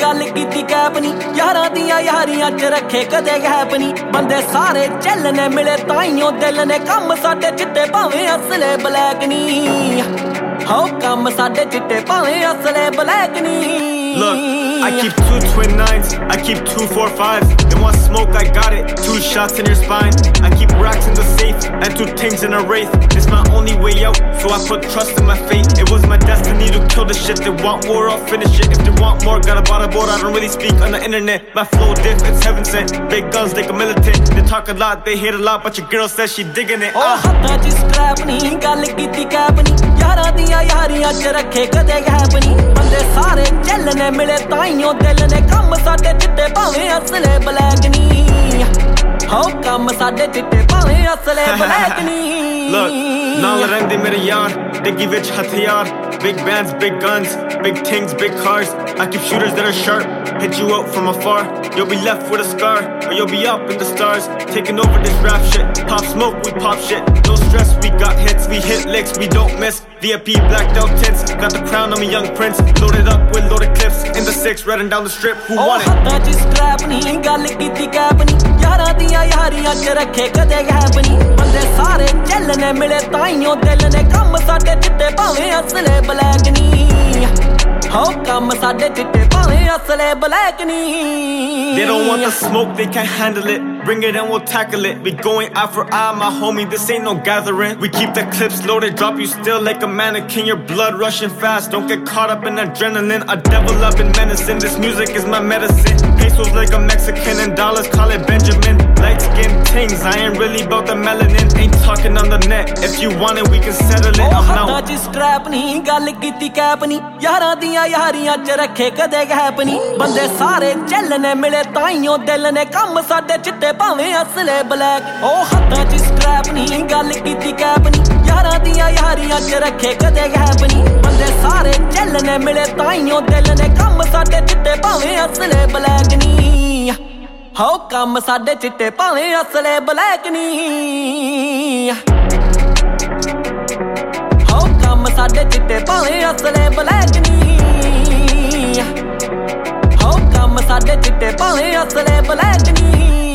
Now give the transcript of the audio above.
गल कीती कैप नी यारां दियां यारियां च रखे कदे गैप नी बंदे सारे चलने मिले ताइयों दिल ने कम साडे चिट्टे भावें असले ब्लैक नी हो कम साडे चिट्टे भावें असले ब्लैक नी Look, I keep 2 twin 9s, I keep 2 4 5s. They want smoke, I got it, 2 shots in your spine. I keep racks in the safe, and 2 things in a wraith. It's my only way out, so I put trust in my fate. It was my destiny to kill the shit. They want war, I'll finish it. If they want more, got a bottle board, I don't really speak on the internet. My flow diff, it's heaven sent. Big guns like a militant. They talk a lot, they hate a lot, but your girl says she digging it. Oh, hatta ji scrap nahi, gal ਕੀਤੀ cap नी यारां दियां यारियां च रखे कदे gap नी बंदे सारे चलने मिले ताइयों दिल ने कम साडे चिट्टे भावें असले ब्लैक नी हो कम साडे चिट्टे भावें असले ब्लैक नी Look, ਨਾਲ ਰਹਿੰਦੇ ਮੇਰੇ ਯਾਰ ਡਿੱਗੀ ਵਿੱਚ ਹਥਿਆਰ Big bands, big guns, big things, big cars I keep shooters that are sharp, hit you out from afar You'll be left with a scar, or you'll be up in the stars Taking over this rap shit, pop smoke, we pop shit No stress, we got hits, we hit licks, we don't miss VIP blacked out tints, got the crown, I'm a young prince Loaded up with loaded clips, in the 6, riding down the strip, who want it? ਹੱਥਾਂ 'ਚ scrap ਨਹੀਂ, ਗੱਲ ਕੀਤੀ cap ਨਹੀਂ ਯਾਰਾਂ ਦੀਆਂ ਯਾਰੀਆਂ 'ਚ ਰੱਖੇ ਕਦੇ ਗੈਪ ਨਹੀਂ ਬੰਦੇ ਸਾਰੇ ਚੱਲਣੇ ਮਿਲੇ ਤਾਈਓਂ ਦਿਲ ਨੇ ਕੰਮ ਸਾਡੇ ਚਿੱਟੇ ਭਾਵੇਂ ਅਸਲੇ ਬਲੈਕ ਨਹੀਂ ਹੋ ਕੰਮ ਸਾਡੇ ਚਿੱਟੇ ਭਾਵੇਂ ਅਸਲੇ ਬਲੈਕ ਨਹੀਂ They don't want the smoke, they can't handle it Bring it and we'll tackle it We going eye for eye, my homie, this ain't no gathering We keep the clips loaded, drop you still like a mannequin Your blood rushing fast, don't get caught up in adrenaline A devil up in menacing, this music is my medicine Pesos like a Mexican and dollars, call it Benjamin Light skin things, I ain't really about the melanin Ain't talking on the net, if you want it we can settle it I'm out ਹੱਥਾਂ 'ਚ scrap ਨਹੀਂ, ਗੱਲ ਕੀਤੀ cap ਨਹੀਂ ਯਾਰਾਂ ਦੀਆਂ ਯਾਰੀਆਂ 'ਚ ਰੱਖੇ ਕਦੇ ਗੈਪ ਨਹੀਂ ਬੰਦੇ ਸਾਰੇ ਚੱਲਣੇ ਮਿਲੇ ਤਾਈਓਂ ਦਿਲ ਨੇ ਕੰਮ ਸਾਡੇ ਚਿੱਟੇ ਭਾਵੇਂ ਅਸਲੇ ਬਲੈਕ ਉਹ ਹੱਥਾਂ 'ਚ scrap ਨਹੀਂ, ਗੱਲ ਕੀਤੀ ਕੈਪ ਨਹੀਂ ਯਾਰਾਂ ਦੀਆਂ ਯਾਰੀਆਂ 'ਚ ਰੱਖੇ ਕਦੇ ਗੈਪ ਨਹੀਂ ਬੰਦੇ ਸਾਰੇ ਚੱਲਣੇ ਮਿਲੇ ਤਾਈਓਂ ਦਿਲ ਨੇ ਕੰਮ ਸਾਡੇ ਚਿੱਟੇ ਭਾਵੇਂ ਅਸਲੇ ਬਲੈਕ ਨਹੀਂ ਹੋ ਕੰਮ ਸਾਡੇ ਚਿੱਟੇ ਭਾਵੇਂ ਅਸਲੇ ਬਲੈਕ ਨਹੀਂ ਹੋ ਕੰਮ ਸਾਡੇ ਚਿੱਟੇ ਭਾਵੇਂ ਅਸਲੇ ਬਲੈਕ ਨਹੀਂ ਹੋ ਕੰਮ ਸਾਡੇ ਚਿੱਟੇ ਭਾਵੇਂ ਅਸਲੇ ਬਲੈਕ ਨਹੀਂ